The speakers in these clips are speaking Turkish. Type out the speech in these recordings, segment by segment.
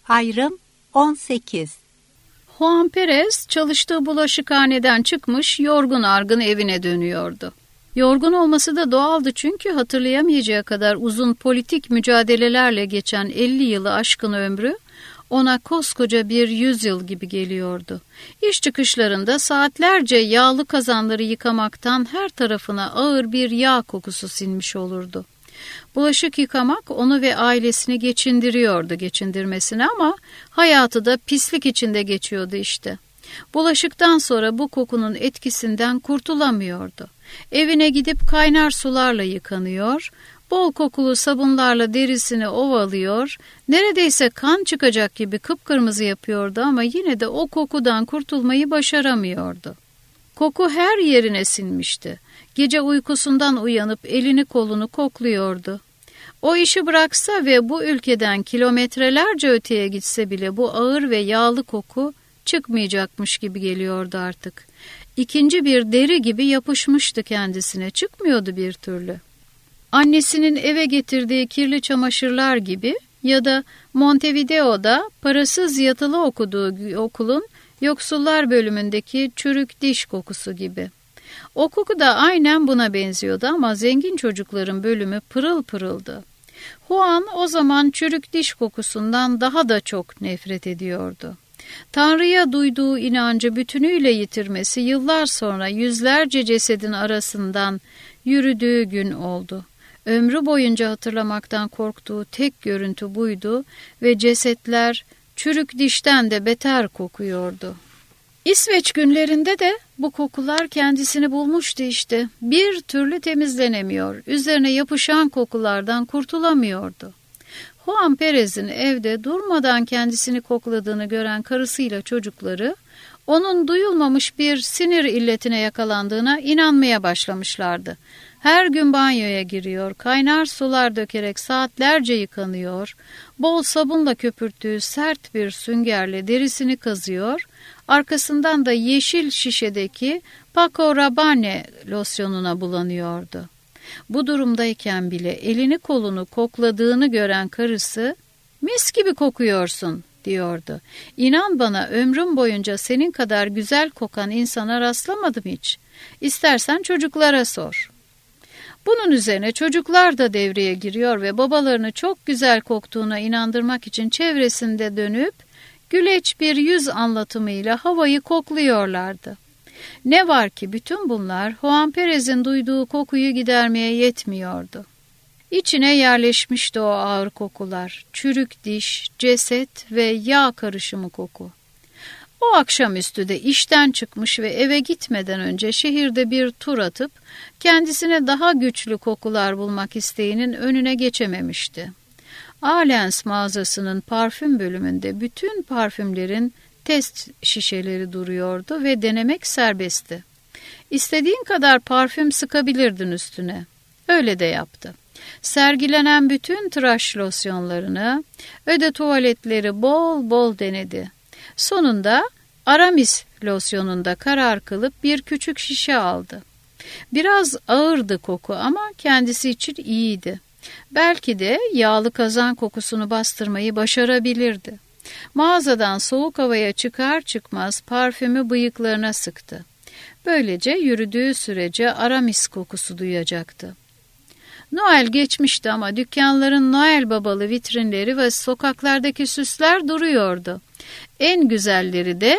Ayrım 18. Juan Perez çalıştığı bulaşıkhaneden çıkmış yorgun argın evine dönüyordu. Yorgun olması da doğaldı çünkü hatırlayamayacağı kadar uzun politik mücadelelerle geçen 50 yılı aşkın ömrü ona koskoca bir yüzyıl gibi geliyordu. İş çıkışlarında saatlerce yağlı kazanları yıkamaktan her tarafına ağır bir yağ kokusu sinmiş olurdu. Bulaşık yıkamak onu ve ailesini geçindirmesine ama hayatı da pislik içinde geçiyordu işte. Bulaşıktan sonra bu kokunun etkisinden kurtulamıyordu. Evine gidip kaynar sularla yıkanıyor, bol kokulu sabunlarla derisini ovalıyor, neredeyse kan çıkacak gibi kıpkırmızı yapıyordu ama yine de o kokudan kurtulmayı başaramıyordu. Koku her yerine sinmişti. Gece uykusundan uyanıp elini kolunu kokluyordu. O işi bıraksa ve bu ülkeden kilometrelerce öteye gitse bile bu ağır ve yağlı koku çıkmayacakmış gibi geliyordu artık. İkinci bir deri gibi yapışmıştı kendisine, çıkmıyordu bir türlü. Annesinin eve getirdiği kirli çamaşırlar gibi ya da Montevideo'da parasız yatılı okuduğu okulun yoksullar bölümündeki çürük diş kokusu gibi. O koku da aynen buna benziyordu ama zengin çocukların bölümü pırıl pırıldı. Juan o zaman çürük diş kokusundan daha da çok nefret ediyordu. Tanrı'ya duyduğu inancı bütünüyle yitirmesi yıllar sonra yüzlerce cesedin arasından yürüdüğü gün oldu. Ömrü boyunca hatırlamaktan korktuğu tek görüntü buydu ve cesetler çürük dişten de beter kokuyordu. İsveç günlerinde de bu kokular kendisini bulmuştu işte. Bir türlü temizlenemiyor, üzerine yapışan kokulardan kurtulamıyordu. Juan Perez'in evde durmadan kendisini kokladığını gören karısıyla çocukları, onun duyulmamış bir sinir illetine yakalandığına inanmaya başlamışlardı. Her gün banyoya giriyor, kaynar sular dökerek saatlerce yıkanıyor, bol sabunla köpürttüğü sert bir süngerle derisini kazıyor, arkasından da yeşil şişedeki Paco Rabanne losyonuna bulanıyordu. Bu durumdayken bile elini kolunu kokladığını gören karısı, "Mis gibi kokuyorsun," diyordu. "İnan bana, ömrüm boyunca senin kadar güzel kokan insana rastlamadım hiç. İstersen çocuklara sor." Bunun üzerine çocuklar da devreye giriyor ve babalarını çok güzel koktuğuna inandırmak için çevresinde dönüp güleç bir yüz anlatımıyla havayı kokluyorlardı. Ne var ki bütün bunlar Juan Perez'in duyduğu kokuyu gidermeye yetmiyordu. İçine yerleşmişti o ağır kokular, çürük diş, ceset ve yağ karışımı koku. O akşamüstü de işten çıkmış ve eve gitmeden önce şehirde bir tur atıp kendisine daha güçlü kokular bulmak isteğinin önüne geçememişti. Alens mağazasının parfüm bölümünde bütün parfümlerin test şişeleri duruyordu ve denemek serbestti. İstediğin kadar parfüm sıkabilirdin üstüne. Öyle de yaptı. Sergilenen bütün tıraş losyonlarını, öde tuvaletleri bol bol denedi. Sonunda Aramis losyonunda karar kılıp bir küçük şişe aldı. Biraz ağırdı koku ama kendisi için iyiydi. Belki de yağlı kazan kokusunu bastırmayı başarabilirdi. Mağazadan soğuk havaya çıkar çıkmaz parfümü bıyıklarına sıktı. Böylece yürüdüğü sürece Aramis kokusu duyacaktı. Noel geçmişti ama dükkanların Noel babalı vitrinleri ve sokaklardaki süsler duruyordu. En güzelleri de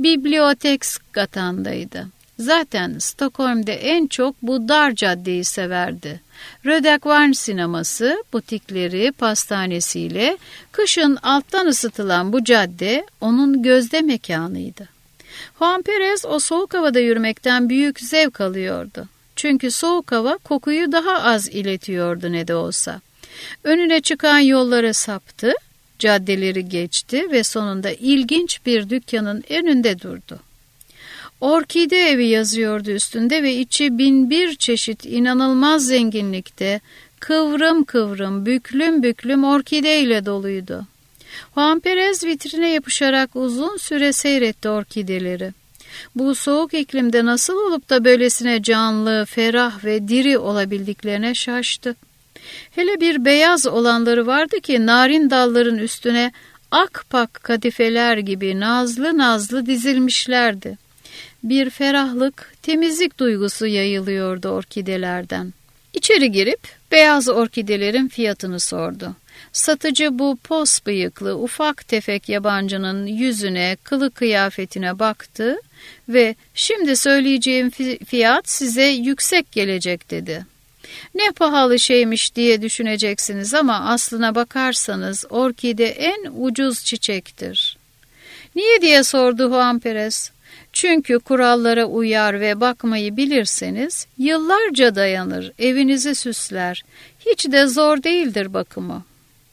Biblioteksgatan'daydı. Zaten Stockholm'de en çok bu dar caddeyi severdi. Rödekvarn sineması, butikleri, pastanesiyle kışın alttan ısıtılan bu cadde onun gözde mekanıydı. Juan Perez o soğuk havada yürümekten büyük zevk alıyordu. Çünkü soğuk hava kokuyu daha az iletiyordu ne de olsa. Önüne çıkan yollara saptı, caddeleri geçti ve sonunda ilginç bir dükkanın önünde durdu. Orkide evi yazıyordu üstünde ve içi 1001 çeşit inanılmaz zenginlikte, kıvrım kıvrım, büklüm büklüm orkide ile doluydu. Juan Perez vitrine yapışarak uzun süre seyretti orkideleri. Bu soğuk iklimde nasıl olup da böylesine canlı, ferah ve diri olabildiklerine şaştı. Hele bir beyaz olanları vardı ki narin dalların üstüne akpak kadifeler gibi nazlı nazlı dizilmişlerdi. Bir ferahlık, temizlik duygusu yayılıyordu orkidelerden. İçeri girip beyaz orkidelerin fiyatını sordu. Satıcı bu pos bıyıklı ufak tefek yabancının yüzüne, kılı kıyafetine baktı ve "Şimdi söyleyeceğim fiyat size yüksek gelecek" dedi. "Ne pahalı şeymiş" diye düşüneceksiniz ama aslına bakarsanız orkide en ucuz çiçektir. "Niye?" diye sordu Juan Perez. "Çünkü kurallara uyar ve bakmayı bilirseniz yıllarca dayanır, evinizi süsler. Hiç de zor değildir bakımı."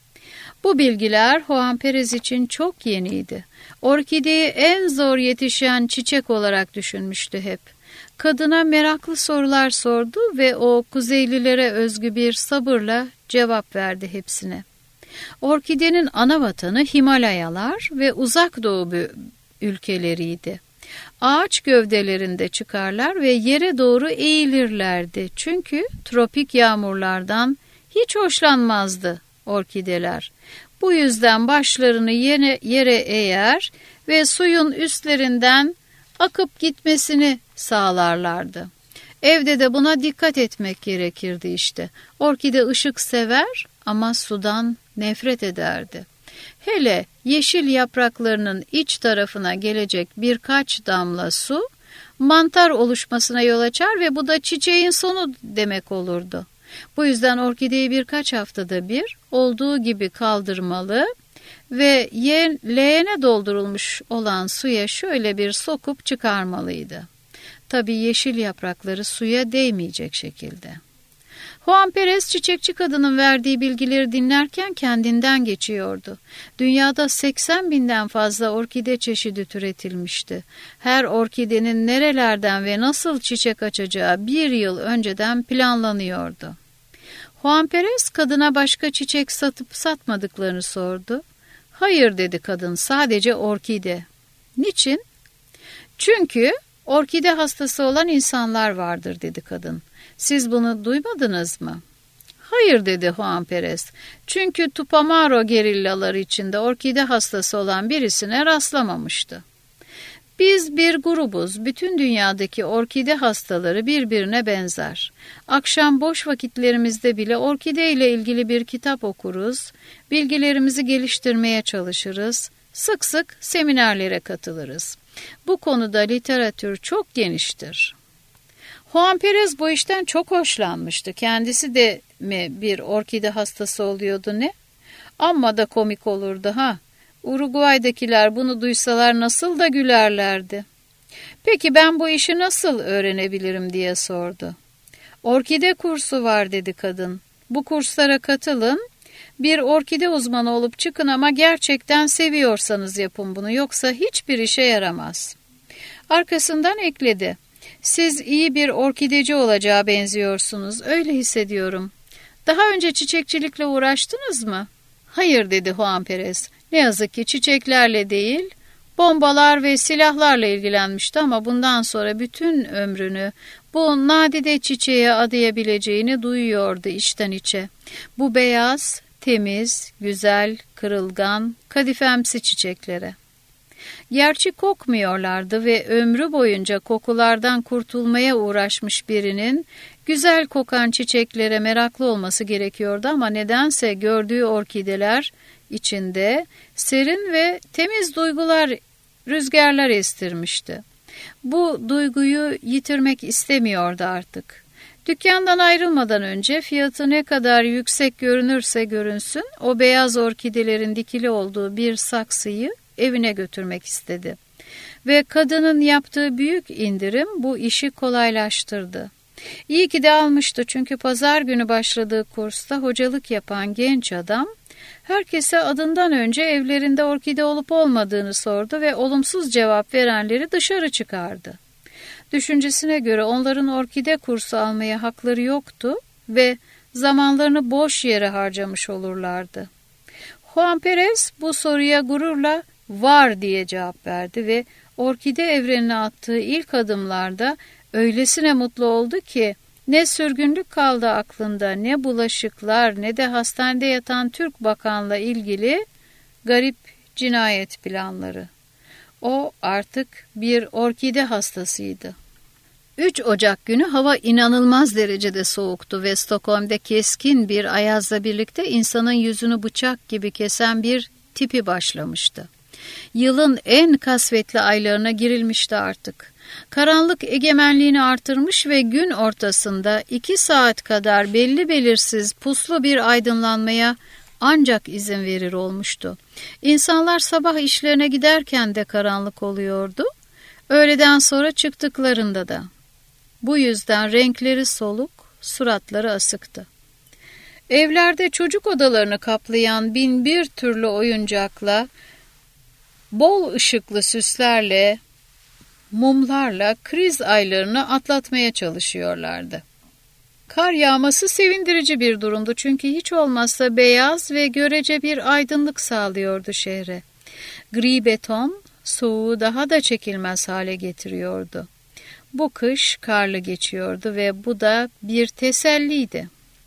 Bu bilgiler Juan Perez için çok yeniydi. Orkideyi en zor yetişen çiçek olarak düşünmüştü hep. Kadına meraklı sorular sordu ve o Kuzeylilere özgü bir sabırla cevap verdi hepsine. Orkidenin ana vatanı Himalayalar ve Uzak Doğu ülkeleriydi. Ağaç gövdelerinde çıkarlar ve yere doğru eğilirlerdi. Çünkü tropik yağmurlardan hiç hoşlanmazdı orkideler. Bu yüzden başlarını yere eğer ve suyun üstlerinden akıp gitmesini sağlarlardı. Evde de buna dikkat etmek gerekirdi işte. Orkide ışık sever ama sudan nefret ederdi. Hele yeşil yapraklarının iç tarafına gelecek birkaç damla su mantar oluşmasına yol açar ve bu da çiçeğin sonu demek olurdu. Bu yüzden orkideyi birkaç haftada bir olduğu gibi kaldırmalı ve leğene doldurulmuş olan suya şöyle bir sokup çıkarmalıydı. Tabii yeşil yaprakları suya değmeyecek şekilde. Juan Perez çiçekçi kadının verdiği bilgileri dinlerken kendinden geçiyordu. Dünyada 80 binden fazla orkide çeşidi türetilmişti. Her orkidenin nerelerden ve nasıl çiçek açacağı bir yıl önceden planlanıyordu. Juan Perez kadına başka çiçek satıp satmadıklarını sordu. "Hayır" dedi kadın, "sadece orkide." "Niçin?" "Çünkü orkide hastası olan insanlar vardır" dedi kadın. "Siz bunu duymadınız mı?" "Hayır" dedi Juan Perez. "Çünkü Tupamaro gerillaları içinde orkide hastası olan birisine rastlamamıştı." "Biz bir grubuz. Bütün dünyadaki orkide hastaları birbirine benzer. Akşam boş vakitlerimizde bile orkide ile ilgili bir kitap okuruz, bilgilerimizi geliştirmeye çalışırız, sık sık seminerlere katılırız. Bu konuda literatür çok geniştir." Juan Perez bu işten çok hoşlanmıştı. Kendisi de mi bir orkide hastası oluyordu ne? Amma da komik olurdu ha. Uruguay'dakiler bunu duysalar nasıl da gülerlerdi. "Peki ben bu işi nasıl öğrenebilirim?" diye sordu. "Orkide kursu var" dedi kadın. "Bu kurslara katılın. Bir orkide uzmanı olup çıkın ama gerçekten seviyorsanız yapın bunu, yoksa hiçbir işe yaramaz." Arkasından ekledi. "Siz iyi bir orkideci olacağı benziyorsunuz, öyle hissediyorum. Daha önce çiçekçilikle uğraştınız mı?" "Hayır" dedi Juan Perez. "Ne yazık ki çiçeklerle değil, bombalar ve silahlarla ilgilenmişti ama bundan sonra bütün ömrünü bu nadide çiçeğe adayabileceğini duyuyordu içten içe. Bu beyaz, temiz, güzel, kırılgan, kadifemsi çiçeklere. Gerçi kokmuyorlardı ve ömrü boyunca kokulardan kurtulmaya uğraşmış birinin güzel kokan çiçeklere meraklı olması gerekiyordu ama nedense gördüğü orkideler içinde serin ve temiz rüzgarlar estirmişti. Bu duyguyu yitirmek istemiyordu artık. Dükkandan ayrılmadan önce fiyatı ne kadar yüksek görünürse görünsün, o beyaz orkidelerin dikili olduğu bir saksıyı evine götürmek istedi. Ve kadının yaptığı büyük indirim bu işi kolaylaştırdı. İyi ki de almıştı, çünkü pazar günü başladığı kursta hocalık yapan genç adam herkese adından önce evlerinde orkide olup olmadığını sordu ve olumsuz cevap verenleri dışarı çıkardı. Düşüncesine göre onların orkide kursu almaya hakları yoktu ve zamanlarını boş yere harcamış olurlardı. Juan Perez bu soruya gururla "var" diye cevap verdi ve orkide evrenine attığı ilk adımlarda öylesine mutlu oldu ki ne sürgünlük kaldı aklında, ne bulaşıklar, ne de hastanede yatan Türk bakanla ilgili garip cinayet planları. O artık bir orkide hastasıydı. 3 Ocak günü hava inanılmaz derecede soğuktu ve Stockholm'de keskin bir ayazla birlikte insanın yüzünü bıçak gibi kesen bir tipi başlamıştı. Yılın en kasvetli aylarına girilmişti artık. Karanlık egemenliğini artırmış ve gün ortasında 2 saat kadar belli belirsiz puslu bir aydınlanmaya ancak izin verir olmuştu. İnsanlar sabah işlerine giderken de karanlık oluyordu, öğleden sonra çıktıklarında da. Bu yüzden renkleri soluk, suratları asıktı. Evlerde çocuk odalarını kaplayan 1001 türlü oyuncakla, bol ışıklı süslerle, mumlarla kriz aylarını atlatmaya çalışıyorlardı. Kar yağması sevindirici bir durumdu çünkü hiç olmazsa beyaz ve görece bir aydınlık sağlıyordu şehre. Gri beton soğuğu daha da çekilmez hale getiriyordu. Bu kış karlı geçiyordu ve bu da bir teselliydi.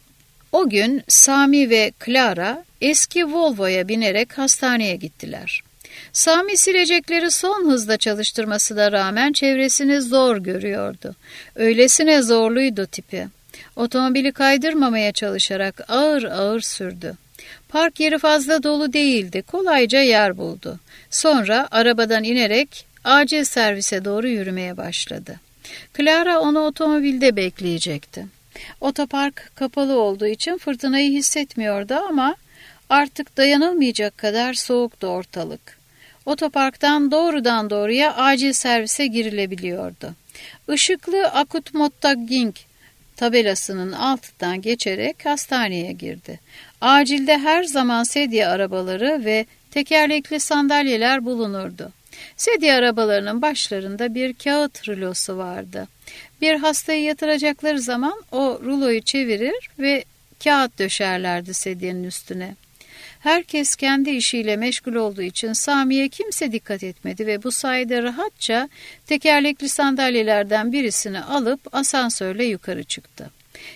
O gün Sami ve Clara eski Volvo'ya binerek hastaneye gittiler. Sami silecekleri son hızda çalıştırmasına rağmen çevresini zor görüyordu. Öylesine zorluydu tipi. Otomobili kaydırmamaya çalışarak ağır ağır sürdü. Park yeri fazla dolu değildi, kolayca yer buldu. Sonra arabadan inerek acil servise doğru yürümeye başladı. Clara onu otomobilde bekleyecekti. Otopark kapalı olduğu için fırtınayı hissetmiyordu ama artık dayanılmayacak kadar soğuktu ortalık. Otoparktan doğrudan doğruya acil servise girilebiliyordu. Işıklı Akutmottaging tabelasının altından geçerek hastaneye girdi. Acilde her zaman sedye arabaları ve tekerlekli sandalyeler bulunurdu. Sedye arabalarının başlarında bir kağıt rulosu vardı. Bir hastayı yatıracakları zaman o ruloyu çevirir ve kağıt döşerlerdi sedyenin üstüne. Herkes kendi işiyle meşgul olduğu için Sami'ye kimse dikkat etmedi ve bu sayede rahatça tekerlekli sandalyelerden birisini alıp asansörle yukarı çıktı.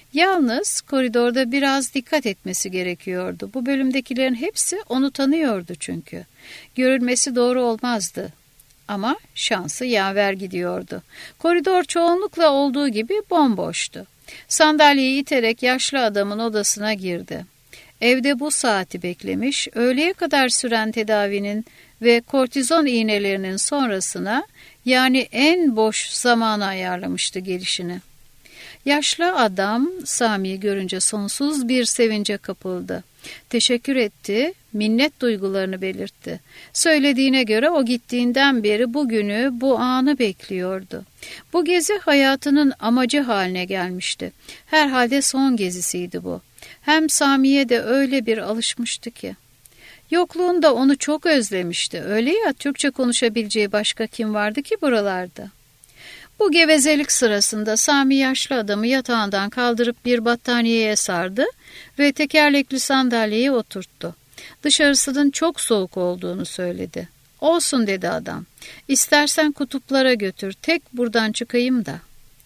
Yalnız koridorda biraz dikkat etmesi gerekiyordu. Bu bölümdekilerin hepsi onu tanıyordu çünkü. Görülmesi doğru olmazdı. Ama şansı yaver gidiyordu. Koridor çoğunlukla olduğu gibi bomboştu. Sandalyeyi iterek yaşlı adamın odasına girdi. Evde bu saati beklemiş, öğleye kadar süren tedavinin ve kortizon iğnelerinin sonrasına, yani en boş zamana ayarlamıştı gelişini. Yaşlı adam Sami'yi görünce sonsuz bir sevince kapıldı. Teşekkür etti, minnet duygularını belirtti. Söylediğine göre o gittiğinden beri bugünü, bu anı bekliyordu. Bu gezi hayatının amacı haline gelmişti. Herhalde son gezisiydi bu. Hem Sami'ye de öyle bir alışmıştı ki. Yokluğunda onu çok özlemişti. Öyle ya, Türkçe konuşabileceği başka kim vardı ki buralarda? Bu gevezelik sırasında Sami yaşlı adamı yatağından kaldırıp bir battaniyeye sardı ve tekerlekli sandalyeye oturttu. Dışarısının çok soğuk olduğunu söyledi. Olsun dedi adam. İstersen kutuplara götür, tek buradan çıkayım da.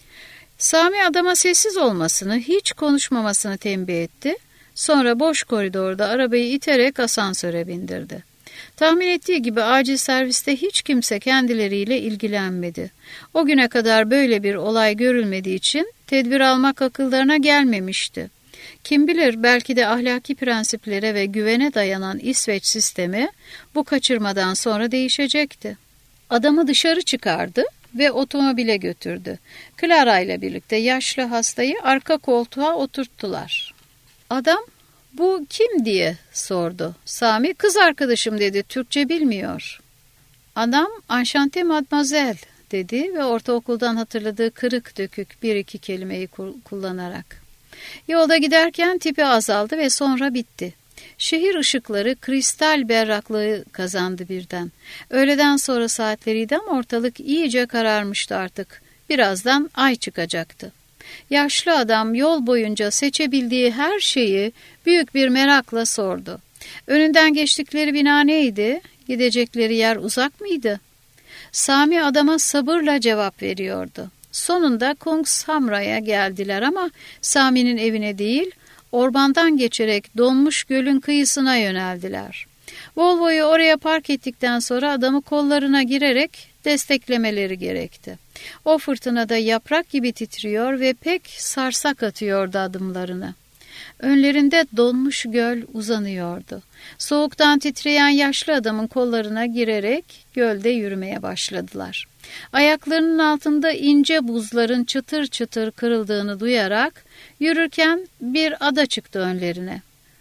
Sami adama sessiz olmasını, hiç konuşmamasını tembih etti. Sonra boş koridorda arabayı iterek asansöre bindirdi. Tahmin ettiği gibi acil serviste hiç kimse kendileriyle ilgilenmedi. O güne kadar böyle bir olay görülmediği için tedbir almak akıllarına gelmemişti. Kim bilir, belki de ahlaki prensiplere ve güvene dayanan İsveç sistemi bu kaçırmadan sonra değişecekti. Adamı dışarı çıkardı ve otomobile götürdü. Clara ile birlikte yaşlı hastayı arka koltuğa oturttular. Adam, "Bu kim?" diye sordu. Sami, "Kız arkadaşım" dedi, "Türkçe bilmiyor." Adam, "Enchanté mademoiselle" dedi ve ortaokuldan hatırladığı kırık dökük bir iki kelimeyi kullanarak. Yolda giderken tipi azaldı ve sonra bitti. Şehir ışıkları kristal berraklığı kazandı birden. Öğleden sonra saatleriydi ama ortalık iyice kararmıştı artık. Birazdan ay çıkacaktı. Yaşlı adam yol boyunca seçebildiği her şeyi büyük bir merakla sordu. Önünden geçtikleri bina neydi? Gidecekleri yer uzak mıydı? Sami adama sabırla cevap veriyordu. Sonunda Kungshamra'ya geldiler ama Sami'nin evine değil, ormandan geçerek donmuş gölün kıyısına yöneldiler. Volvo'yu oraya park ettikten sonra adamı kollarına girerek desteklemeleri gerekti. O fırtınada yaprak gibi titriyor ve pek sarsak atıyordu adımlarını. Önlerinde donmuş göl uzanıyordu. Soğuktan titreyen yaşlı adamın kollarına girerek gölde yürümeye başladılar. Ayaklarının altında ince buzların çıtır çıtır kırıldığını duyarak yürürken bir ada çıktı önlerine.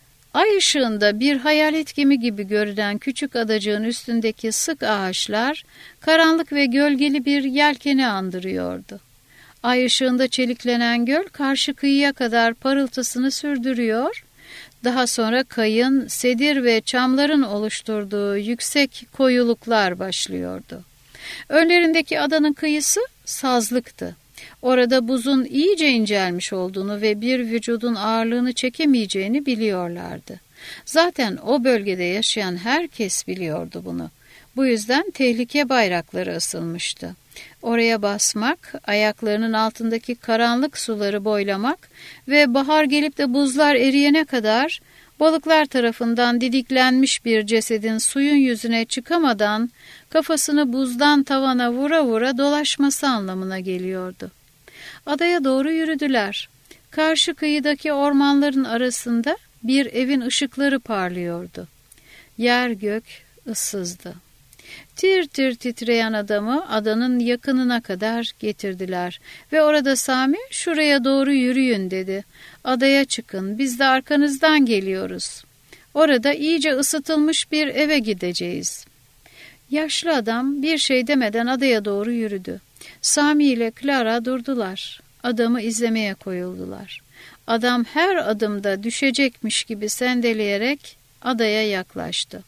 Ay ışığında bir hayalet gemi gibi görünen küçük adacığın üstündeki sık ağaçlar karanlık ve gölgeli bir yelkeni andırıyordu. Ay ışığında çeliklenen göl karşı kıyıya kadar parıltısını sürdürüyor, daha sonra kayın, sedir ve çamların oluşturduğu yüksek koyuluklar başlıyordu. Önlerindeki adanın kıyısı sazlıktı. Orada buzun iyice incelmiş olduğunu ve bir vücudun ağırlığını çekemeyeceğini biliyorlardı. Zaten o bölgede yaşayan herkes biliyordu bunu. Bu yüzden tehlike bayrakları asılmıştı. Oraya basmak, ayaklarının altındaki karanlık suları boylamak ve bahar gelip de buzlar eriyene kadar balıklar tarafından didiklenmiş bir cesedin suyun yüzüne çıkamadan kafasını buzdan tavana vura vura dolaşması anlamına geliyordu. Adaya doğru yürüdüler. Karşı kıyıdaki ormanların arasında bir evin ışıkları parlıyordu. Yer gök ıssızdı. Tir tir titreyen adamı adanın yakınına kadar getirdiler ve orada Sami "Şuraya doğru yürüyün" dedi. "Adaya çıkın, biz de arkanızdan geliyoruz. Orada iyice ısıtılmış bir eve gideceğiz." Yaşlı adam bir şey demeden adaya doğru yürüdü. Sami ile Clara durdular. Adamı izlemeye koyuldular. Adam her adımda düşecekmiş gibi sendeleyerek adaya yaklaştı.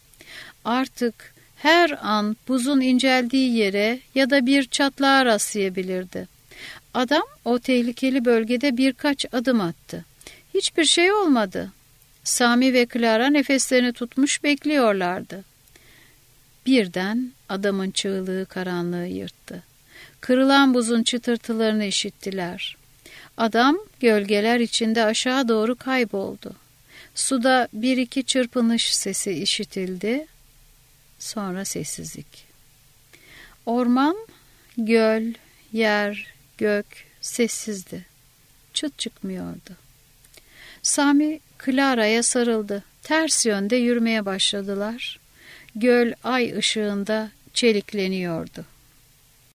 Artık her an buzun inceldiği yere ya da bir çatlağa rastlayabilirdi. Adam o tehlikeli bölgede birkaç adım attı. Hiçbir şey olmadı. Sami ve Clara nefeslerini tutmuş bekliyorlardı. Birden adamın çığlığı karanlığı yırttı. Kırılan buzun çıtırtılarını işittiler. Adam gölgeler içinde aşağı doğru kayboldu. Suda bir iki çırpınış sesi işitildi. Sonra sessizlik. Orman, göl, yer, gök sessizdi. Çıt çıkmıyordu. Sami Clara'ya sarıldı. Ters yönde yürümeye başladılar. Göl ay ışığında çelikleniyordu.